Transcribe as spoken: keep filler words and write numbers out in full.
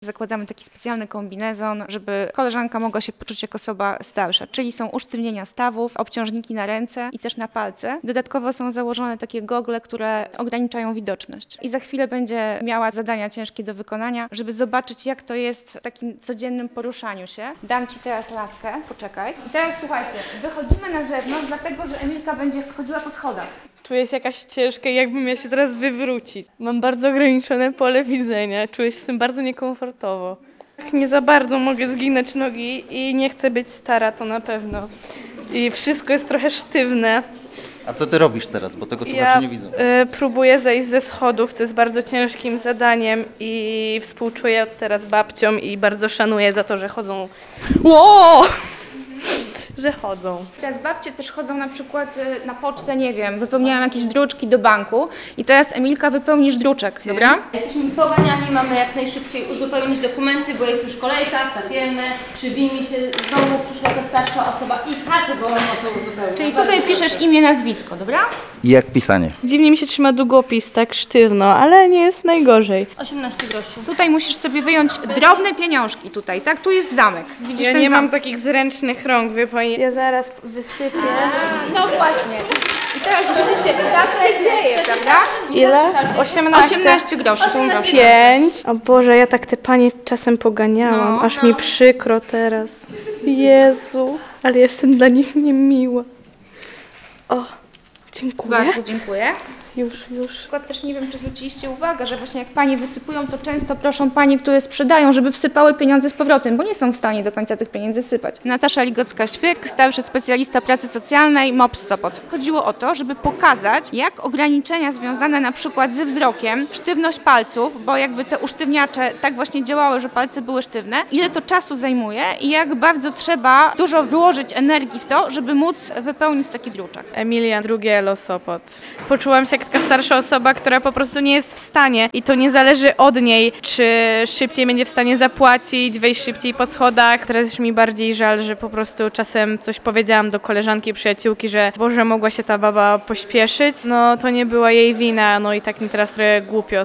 Zakładamy taki specjalny kombinezon, żeby koleżanka mogła się poczuć jako osoba starsza, czyli są usztywnienia stawów, obciążniki na ręce i też na palce. Dodatkowo są założone takie gogle, które ograniczają widoczność. I za chwilę będzie miała zadania ciężkie do wykonania, żeby zobaczyć, jak to jest w takim codziennym poruszaniu się. Dam Ci teraz laskę, poczekaj. I teraz słuchajcie, wychodzimy na zewnątrz, dlatego że Emilka będzie schodziła po schodach. Czuję się jakaś ciężka i jakbym miała się teraz wywrócić. Mam bardzo ograniczone pole widzenia, czuję się z tym bardzo niekomfortowo. Tak nie za bardzo mogę zginąć nogi i nie chcę być stara, to na pewno. I wszystko jest trochę sztywne. A co ty robisz teraz, bo tego słuchacze Ja nie widzą? y, próbuję zejść ze schodów, co jest bardzo ciężkim zadaniem i współczuję od teraz babciom i bardzo szanuję za to, że chodzą... Ło! że chodzą. Teraz babcie też chodzą na przykład y, na pocztę, nie wiem, wypełniają jakieś druczki do banku i teraz Emilka wypełnisz druczek, dobra? Jesteśmy poganiani, mamy jak najszybciej uzupełnić dokumenty, bo jest już kolejka, sapiemy, przybijmy się, znowu przyszła ta starsza osoba i tak wolno to uzupełnić. Czyli tutaj piszesz imię, nazwisko, dobra? I jak pisanie? Dziwnie mi się trzyma długopis tak sztywno, ale nie jest najgorzej. osiemnaście groszy. Tutaj musisz sobie wyjąć drobne pieniążki tutaj, tak? Tu jest zamek. Widzisz Ja ten nie mam zamek? takich zręcznych rąk, wie pani. Ja zaraz wysypię. No właśnie. I teraz widzicie, tak się dzieje, prawda? Ile? osiemnaście. osiemnaście groszy. osiemnaście. Pięć. O Boże, ja tak te panie czasem poganiałam, No. aż mi przykro teraz. Jezu, ale jestem dla nich niemiła. O, dziękuję. Bardzo dziękuję. Już, już. Na przykład też nie wiem, czy zwróciliście uwagę, że właśnie jak panie wysypują, to często proszą panie, które sprzedają, żeby wsypały pieniądze z powrotem, bo nie są w stanie do końca tych pieniędzy sypać. Natasza Ligocka-Świerk, starszy specjalista pracy socjalnej, M O P S Sopot. Chodziło o to, żeby pokazać, jak ograniczenia związane na przykład ze wzrokiem, sztywność palców, bo jakby te usztywniacze tak właśnie działały, że palce były sztywne, ile to czasu zajmuje i jak bardzo trzeba dużo wyłożyć energii w to, żeby móc wypełnić taki druczek. Emilia, drugie Elo Sopot. Poczułam się jak taka starsza osoba, która po prostu nie jest w stanie i to nie zależy od niej, czy szybciej będzie w stanie zapłacić, wejść szybciej po schodach. Teraz już mi bardziej żal, że po prostu czasem coś powiedziałam do koleżanki, przyjaciółki, że Boże, mogła się ta baba pośpieszyć. No to nie była jej wina, no i tak mi teraz trochę głupio